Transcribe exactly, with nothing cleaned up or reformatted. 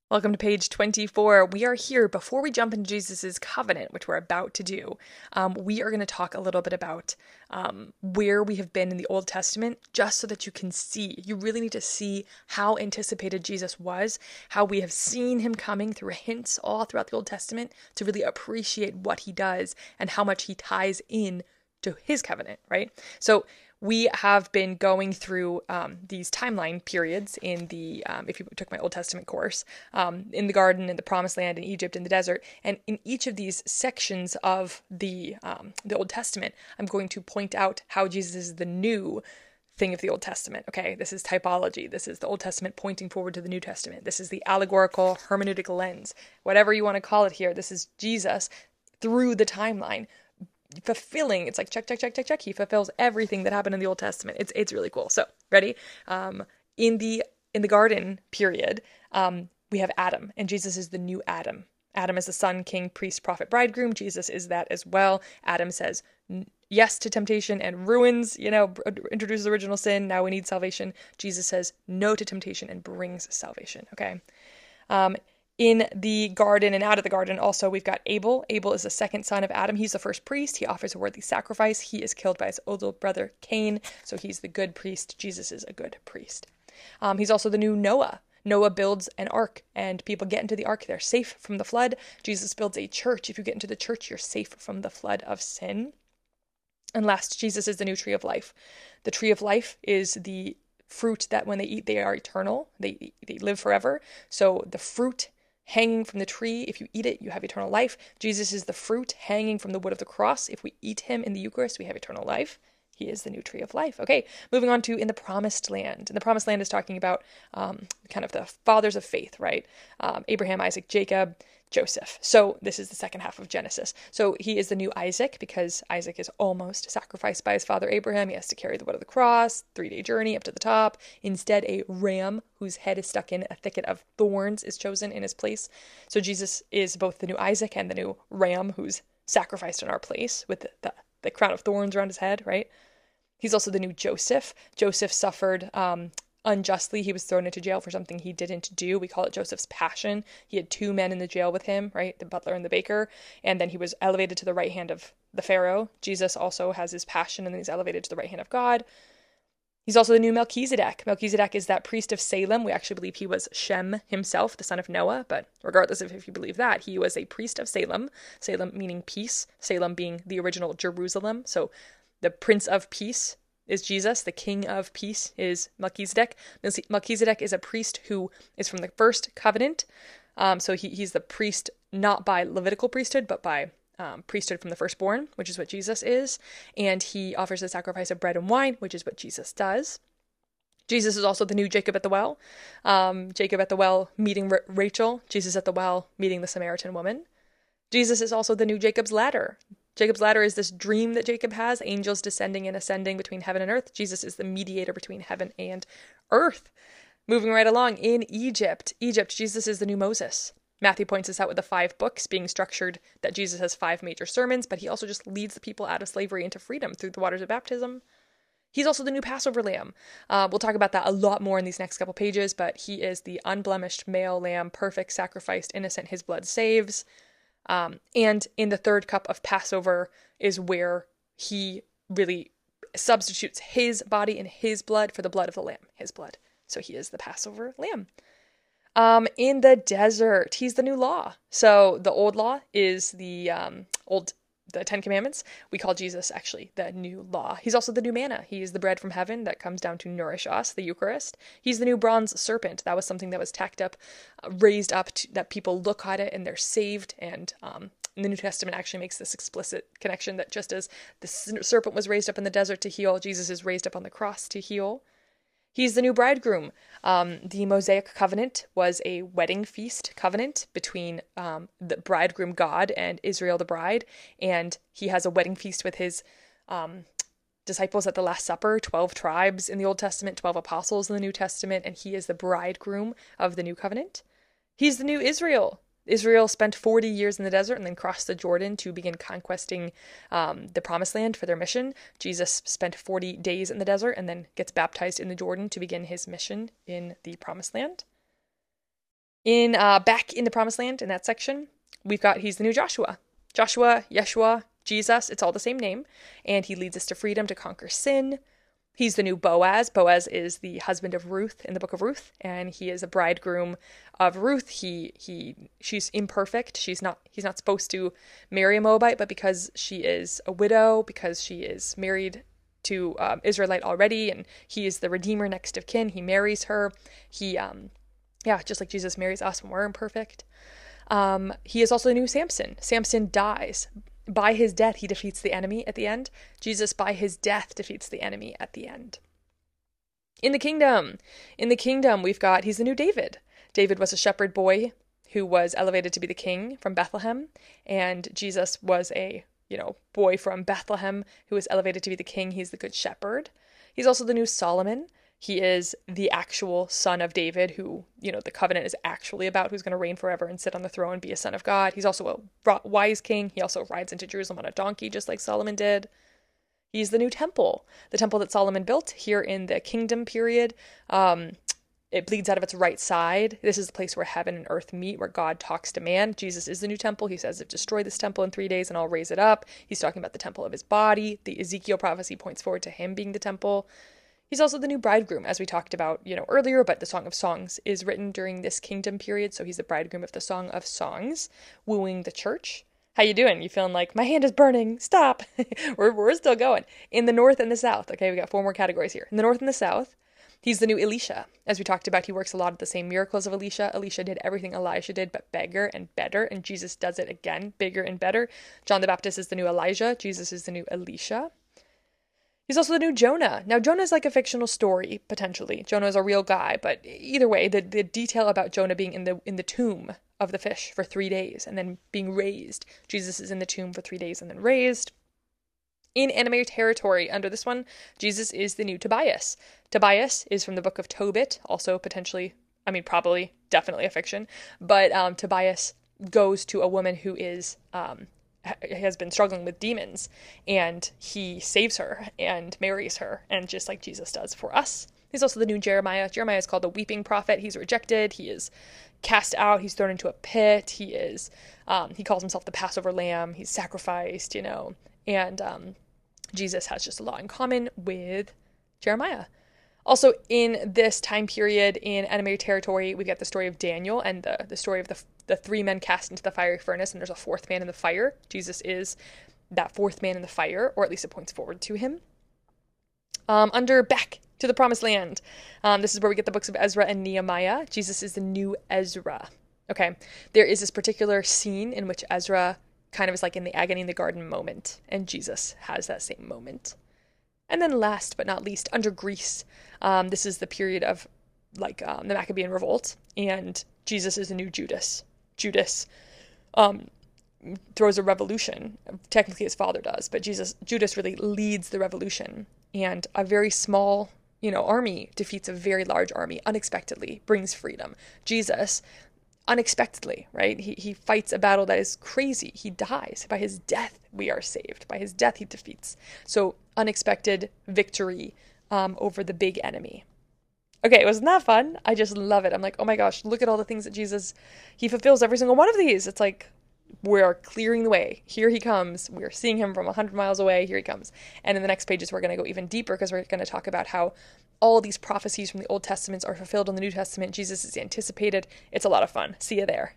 Welcome to page twenty-four. We are here before we jump into Jesus's covenant, which we're about to do. Um, we are going to talk a little bit about um, where we have been in the Old Testament, just so that you can see. You really need to see how anticipated Jesus was, how we have seen him coming through hints all throughout the Old Testament to really appreciate what he does and how much he ties in to his covenant, right? So we have been going through um, these timeline periods in the, um, if you took my Old Testament course, um, in the garden, in the promised land, in Egypt, in the desert. And in each of these sections of the, um, the Old Testament, I'm going to point out how Jesus is the new thing of the Old Testament. Okay, this is typology. This is the Old Testament pointing forward to the New Testament. This is the allegorical hermeneutic lens. Whatever you want to call it here, this is Jesus through the timeline, fulfilling. It's like check, check, check, check, check. He fulfills everything that happened in the Old Testament. It's it's really cool. So ready? Um, in the in the garden period, um, we have Adam, and Jesus is the new Adam. Adam is the son, king, priest, prophet, bridegroom. Jesus is that as well. Adam says yes to temptation and ruins, you know, introduces original sin. Now we need salvation. Jesus says no to temptation and brings salvation. Okay. Um, In the garden and out of the garden, also, we've got Abel. Abel is the second son of Adam. He's the first priest. He offers a worthy sacrifice. He is killed by his older brother, Cain. So he's the good priest. Jesus is a good priest. Um, he's also the new Noah. Noah builds an ark, and people get into the ark. They're safe from the flood. Jesus builds a church. If you get into the church, you're safe from the flood of sin. And last, Jesus is the new tree of life. The tree of life is the fruit that when they eat, they are eternal. They, they live forever. So the fruit hanging from the tree, if you eat it, you have eternal life. Jesus is the fruit hanging from the wood of the cross. If we eat him in the Eucharist, we have eternal life. He is the new tree of life. Okay, moving on to in the promised land. And the promised land is talking about um, kind of the fathers of faith, right? Um, Abraham, Isaac, Jacob, Joseph. So this is the second half of Genesis. So he is the new Isaac because Isaac is almost sacrificed by his father Abraham. He has to carry the wood of the cross, three-day journey up to the top. Instead, a ram whose head is stuck in a thicket of thorns is chosen in his place. So Jesus is both the new Isaac and the new ram who's sacrificed in our place with the, the, the crown of thorns around his head, right? He's also the new Joseph. Joseph suffered um, unjustly. He was thrown into jail for something he didn't do. We call it Joseph's passion. He had two men in the jail with him, right? The butler and the baker. And then he was elevated to the right hand of the Pharaoh. Jesus also has his passion, and then he's elevated to the right hand of God. He's also the new Melchizedek. Melchizedek is that priest of Salem. We actually believe he was Shem himself, the son of Noah. But regardless of if you believe that, he was a priest of Salem. Salem meaning peace. Salem being the original Jerusalem. So the Prince of Peace is Jesus. The King of Peace is Melchizedek. Melchizedek is a priest who is from the first covenant. Um, so he, he's the priest not by Levitical priesthood, but by um, priesthood from the firstborn, which is what Jesus is. And he offers the sacrifice of bread and wine, which is what Jesus does. Jesus is also the new Jacob at the well. Um, Jacob at the well meeting R- Rachel. Jesus at the well meeting the Samaritan woman. Jesus is also the new Jacob's ladder. Jacob's ladder is this dream that Jacob has, angels descending and ascending between heaven and earth. Jesus is the mediator between heaven and earth. Moving right along, in Egypt, Egypt, Jesus is the new Moses. Matthew points this out with the five books being structured that Jesus has five major sermons, but he also just leads the people out of slavery into freedom through the waters of baptism. He's also the new Passover lamb. Uh, we'll talk about that a lot more in these next couple pages, but he is the unblemished male lamb, perfect, sacrificed, innocent, his blood saves. Um, and in the third cup of Passover is where he really substitutes his body and his blood for the blood of the lamb, his blood. So he is the Passover lamb. Um, in the desert, he's the new law. So the old law is the um, old, the Ten Commandments. We call Jesus actually the new law. He's also the new manna. He is the bread from heaven that comes down to nourish us, the Eucharist. He's the new bronze serpent. That was something that was tacked up, uh, raised up, to, that people look at it and they're saved. And um, the New Testament actually makes this explicit connection that just as the serpent was raised up in the desert to heal, Jesus is raised up on the cross to heal. He's the new bridegroom. Um, the Mosaic covenant was a wedding feast covenant between um, the bridegroom God and Israel the bride, and he has a wedding feast with his um, disciples at the Last Supper, twelve tribes in the Old Testament, twelve apostles in the New Testament, and he is the bridegroom of the new covenant. He's the new Israel. Israel spent forty years in the desert and then crossed the Jordan to begin conquesting um, the Promised Land for their mission. Jesus spent forty days in the desert and then gets baptized in the Jordan to begin his mission in the Promised Land. In uh, back in the Promised Land, in that section, we've got he's the new Joshua. Joshua, Yeshua, Jesus, it's all the same name. And he leads us to freedom to conquer sin. He's the new Boaz. Boaz is the husband of Ruth in the book of Ruth, and he is a bridegroom of Ruth. He he she's imperfect. She's not he's not supposed to marry a Moabite, but because she is a widow, because she is married to um, Israelite already, and he is the redeemer next of kin, he marries her. He um yeah, just like Jesus marries us when we're imperfect. Um, he is also the new Samson. Samson dies. By his death, he defeats the enemy at the end. Jesus, by his death, defeats the enemy at the end. In the kingdom, in the kingdom, we've got, he's the new David. David was a shepherd boy who was elevated to be the king from Bethlehem. And Jesus was a, you know, boy from Bethlehem who was elevated to be the king. He's the good shepherd. He's also the new Solomon. He is the actual son of David who, you know, the covenant is actually about, who's going to reign forever and sit on the throne and be a son of God. He's also a wise king. He also rides into Jerusalem on a donkey, just like Solomon did. He's the new temple, the temple that Solomon built here in the kingdom period. Um, it bleeds out of its right side. This is the place where heaven and earth meet, where God talks to man. Jesus is the new temple. He says, destroy this temple in three days and I'll raise it up. He's talking about the temple of his body. The Ezekiel prophecy points forward to him being the temple. He's also the new bridegroom, as we talked about, you know, earlier, but the Song of Songs is written during this kingdom period, so he's the bridegroom of the Song of Songs, wooing the church. How you doing? You feeling like, my hand is burning, stop. we're, we're still going. In the north and the south, okay, we got four more categories here. In the north and the south, he's the new Elisha. As we talked about, he works a lot of the same miracles of Elisha. Elisha did everything Elijah did, but bigger and better, and Jesus does it again, bigger and better. John the Baptist is the new Elijah. Jesus is the new Elisha. He's also the new Jonah. Now, Jonah is like a fictional story, potentially. Jonah is a real guy, but either way, the, the detail about Jonah being in the in the tomb of the fish for three days and then being raised. Jesus is in the tomb for three days and then raised. In enemy territory, under this one, Jesus is the new Tobias. Tobias is from the book of Tobit, also potentially, I mean, probably, definitely a fiction, but um, Tobias goes to a woman who is... Um, has been struggling with demons, and he saves her and marries her, and just like Jesus does for us. He's also the new Jeremiah. Jeremiah is called the weeping prophet. He's rejected. He is cast out. He's thrown into a pit. He is, um, he calls himself the Passover lamb. He's sacrificed, you know, and um, Jesus has just a lot in common with Jeremiah. Also, in this time period in enemy territory, we get the story of Daniel and the, the story of the the three men cast into the fiery furnace, and there's a fourth man in the fire. Jesus is that fourth man in the fire, or at least it points forward to him. Um, under back to the Promised Land, um, this is where we get the books of Ezra and Nehemiah. Jesus is the new Ezra. Okay, there is this particular scene in which Ezra kind of is like in the agony in the garden moment, and Jesus has that same moment. And then last but not least, under Greece, um, this is the period of like um, the Maccabean revolt, and Jesus is the new Judas. Judas um, throws a revolution. Technically his father does, but Jesus, Judas really leads the revolution, and a very small, you know, army defeats a very large army unexpectedly, brings freedom. Jesus, unexpectedly, right? He, he fights a battle that is crazy. He dies. By his death, we are saved. By his death, he defeats. So unexpected victory um, over the big enemy. Okay, wasn't that fun? I just love it. I'm like, oh my gosh, look at all the things that Jesus, he fulfills every single one of these. It's like, we are clearing the way. Here he comes. We're seeing him from one hundred miles away. Here he comes. And in the next pages, we're going to go even deeper, because we're going to talk about how all these prophecies from the Old Testament are fulfilled in the New Testament. Jesus is anticipated. It's a lot of fun. See you there.